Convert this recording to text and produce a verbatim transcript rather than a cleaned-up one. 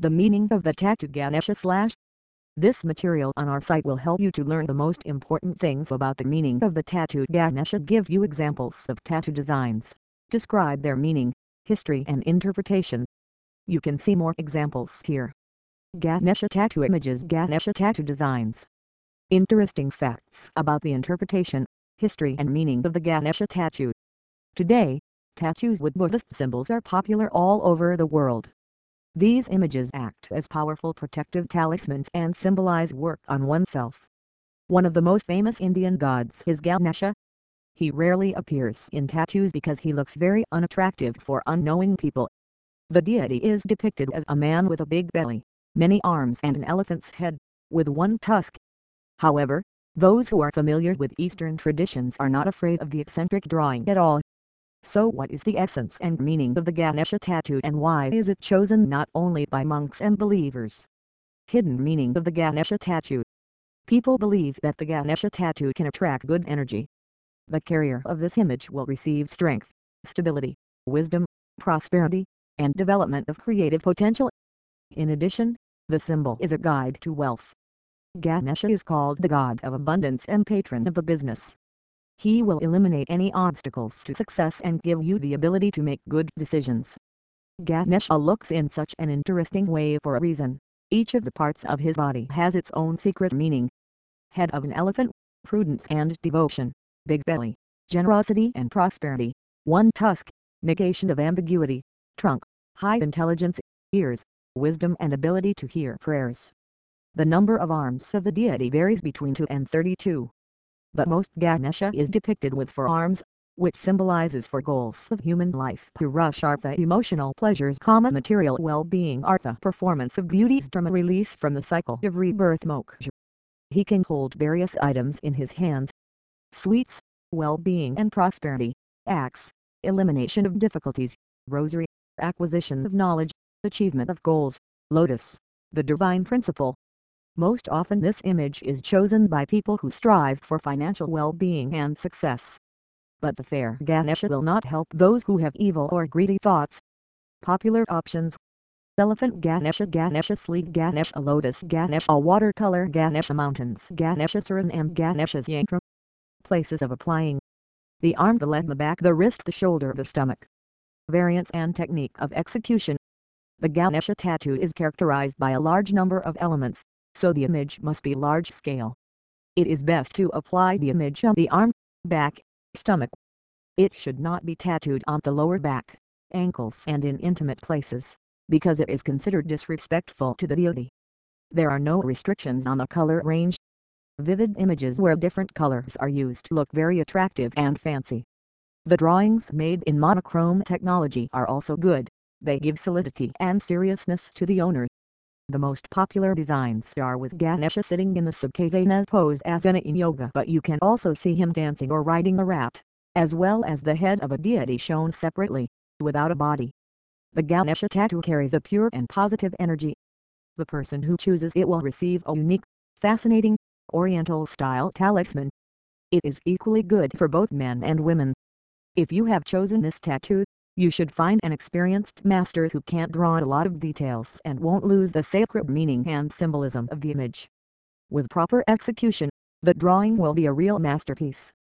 The meaning of the tattoo Ganesha slash. This material on our site will help you to learn the most important things about the meaning of the tattoo Ganesha. Give you examples of tattoo designs, describe their meaning, history and interpretation. You can see more examples here. Ganesha tattoo images. Ganesha tattoo designs. Interesting facts about the interpretation, history and meaning of the Ganesha tattoo. Today, tattoos with Buddhist symbols are popular all over the world. These images act as powerful protective talismans and symbolize work on oneself. One of the most famous Indian gods is Ganesha. He rarely appears in tattoos because he looks very unattractive for unknowing people. The deity is depicted as a man with a big belly, many arms and an elephant's head, with one tusk. However, those who are familiar with Eastern traditions are not afraid of the eccentric drawing at all. So what is the essence and meaning of the Ganesha tattoo and why is it chosen not only by monks and believers? Hidden meaning of the Ganesha tattoo. People believe that the Ganesha tattoo can attract good energy. The carrier of this image will receive strength, stability, wisdom, prosperity, and development of creative potential. In addition, the symbol is a guide to wealth. Ganesha is called the god of abundance and patron of the business. He will eliminate any obstacles to success and give you the ability to make good decisions. Ganesha looks in such an interesting way for a reason. Each of the parts of his body has its own secret meaning. Head of an elephant, prudence and devotion. Big belly, generosity and prosperity. One tusk, negation of ambiguity. Trunk, high intelligence. Ears, wisdom and ability to hear prayers. The number of arms of the deity varies between two and thirty-two. But most Ganesha is depicted with four arms, which symbolizes four goals of human life: Purushartha, emotional pleasures, Kama, material well-being, Artha, performance of beauties, Dharma, release from the cycle of rebirth, Moksha. He can hold various items in his hands: sweets, well-being and prosperity; axe, elimination of difficulties; rosary, acquisition of knowledge, achievement of goals; lotus, the divine principle. Most often this image is chosen by people who strive for financial well-being and success. But the fair Ganesha will not help those who have evil or greedy thoughts. Popular options: Elephant Ganesha, Ganesha Sleek Ganesha, Lotus Ganesha, Watercolor Ganesha, Mountains Ganesha, Suriname Ganesha, Yankram. Places of applying: the arm, the leg, the back, the wrist, the shoulder, the stomach. Variants and technique of execution. The Ganesha tattoo is characterized by a large number of elements, so the image must be large scale. It is best to apply the image on the arm, back, stomach. It should not be tattooed on the lower back, ankles and in intimate places, because it is considered disrespectful to the deity. There are no restrictions on the color range. Vivid images where different colors are used look very attractive and fancy. The drawings made in monochrome technology are also good. They give solidity and seriousness to the owner. The most popular designs are with Ganesha sitting in the Sukhasana pose asana in yoga, but you can also see him dancing or riding a rat, as well as the head of a deity shown separately, without a body. The Ganesha tattoo carries a pure and positive energy. The person who chooses it will receive a unique, fascinating, Oriental-style talisman. It is equally good for both men and women. If you have chosen this tattoo, you should find an experienced master who can't draw a lot of details and won't lose the sacred meaning and symbolism of the image. With proper execution, the drawing will be a real masterpiece.